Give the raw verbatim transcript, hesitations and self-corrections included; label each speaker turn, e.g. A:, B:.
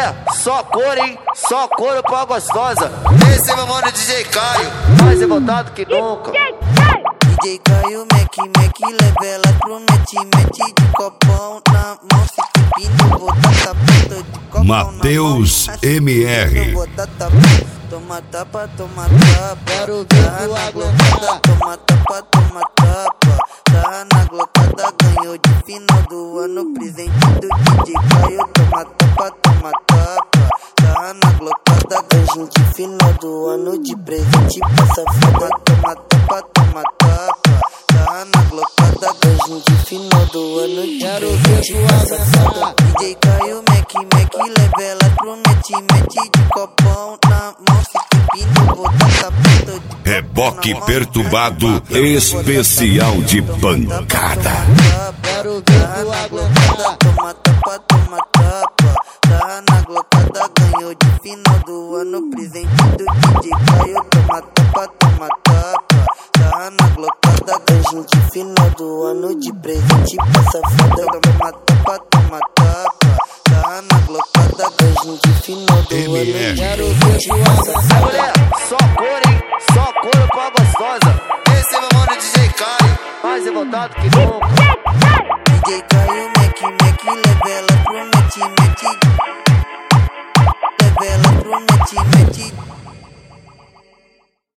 A: mulher, só cor, hein? Só couro pra gostosa. Esse é meu mano D J Caio, mais revoltado que nunca.
B: D J Caio, Mac, Mac, leva ela pro mete, mete de copão na mão. Se te pinto, vou dar tapeta de copão
C: Mateus
B: na mão.
C: M R.
B: Vou dar tapa, toma tapa, toma tapa.
D: Quero ver tu aguentar.
B: Toma tapa, toma tapa. Tá na glocada, ganhou de final do ano. Presente do D J Caio, toma tapa, toma tapa. Tá na glocada, ganhou de final do ano. De presente pra safada, toma tapa, toma tapa. Tá na glocada, ganhou de final do ano. De presente pra safada. D J Caio, Mac, Mac, leva ela pro mete, mete de copão na mão. Se te pinto, vou dar tapeta de
C: Reboque perturbado especial de pancada.
D: Quero ver tu aguentar.
B: Toma tapa, toma tapa. Tá na glocada, ganhou de final do ano. Presente do D J Caio, toma tapa, toma tapa. Tá na glocada, ganhou de final do ano. De presente pra safada, toma tapa, toma tapa. Tá na glocada, ganhou de final do ano.
C: M R.
D: Quero ver tu aguentar.
A: Mulher, só cor, hein? Só couro pra gostosa. Esse é meu mano D J Caio, mais revoltado que nunca.